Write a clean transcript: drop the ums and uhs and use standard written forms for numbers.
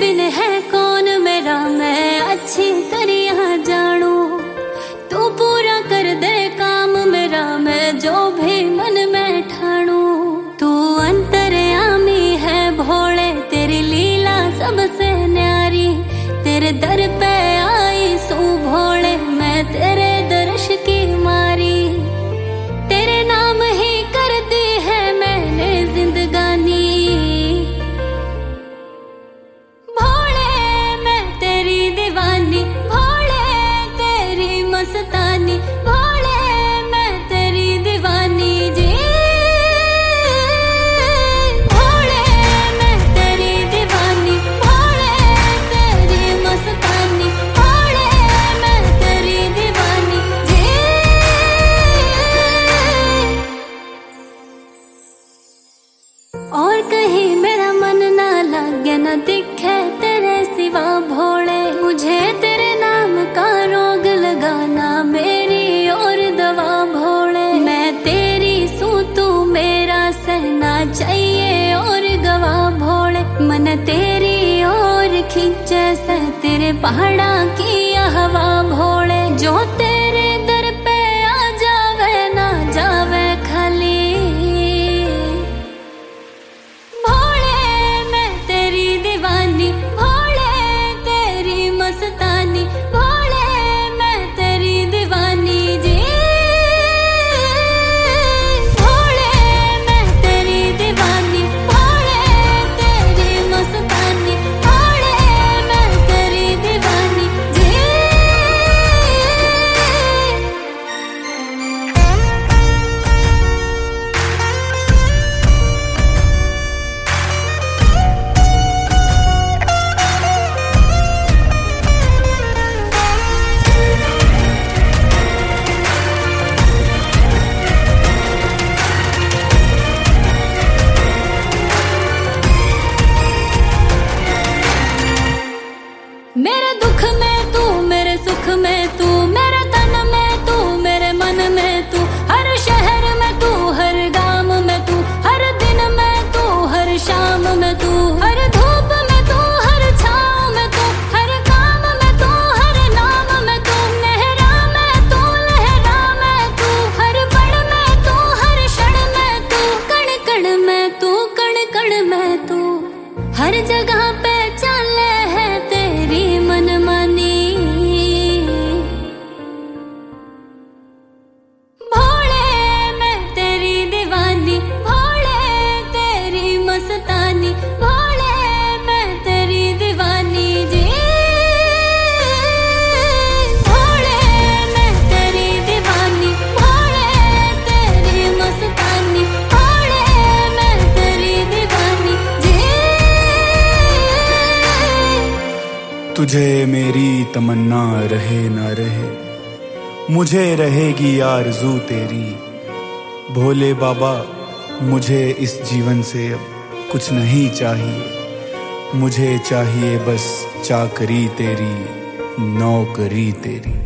बिन है कौन मेरा, मैं अच्छी तरह जानू। तू पूरा कर दे काम मेरा, मैं जो भी मन में ठाणू। तू अंतर्यामी है भोले, तेरी लीला सबसे न्यारी। तेरे दर पे आई सू भोले, मैं तेरे दर्श की मारी। तेरे नाम ही कर दी है मैंने जिंदगानी। भोले मैं तेरी दीवानी, भोले तेरी मस्तानी। भोले मैं तेरी दीवानी जी। भोले मैं तेरी दीवानी, भोले तेरी मस्तानी। भोले मैं तेरी दीवानी जी। और कहीं मेरा मन ना लागे, न दिखे तेरे सिवा भोले। मुझे तेरे नाम का रोग लगाना, मेरी और दवा भोले। मैं तेरी सू, तू मेरा सहना चाहिए और गवा भोले। मन तेरी और खींचे से तेरे पहाड़ा की हवा भोले। जो तेरे दर पे आ जावे ना जावे खाली। भोले मैं तेरी दीवानी, भोले तेरी मस्तानी। भोले मैं तेरी दीवानी जी। भोले मैं तेरी दीवानी, भोले तेरी मस्तानी। भोले मैं तेरी दीवानी जी। मेरे दुख में तू, मेरे सुख में तू, मेरे तन में तू, मेरे मन में तू। हर शहर में तू, हर गांव में तू, हर दिन में तू, हर शाम में तू। हर धूप में तू, हर छाँव में तू, हर काम में तू, हर नाम में तू। लहरा में तू, लहरा में तू, हर पल में तू, हर क्षण में तू। कण कण में तू, कण कण में तू। हर जगह पे चले है तेरी मनमानी। भोले मैं तेरी दीवानी, भोले तेरी मस्तानी। भोले मैं तेरी दीवानी जी। भोले मैं तेरी दीवानी, भोले तेरी मस्तानी। भोले मैं तेरी दीवानी जी। तुझे मेरी तमन्ना रहे ना रहे, मुझे रहेगी आरज़ू तेरी। भोले बाबा मुझे इस जीवन से अब कुछ नहीं चाहिए। मुझे चाहिए बस चाकरी तेरी, नौकरी तेरी।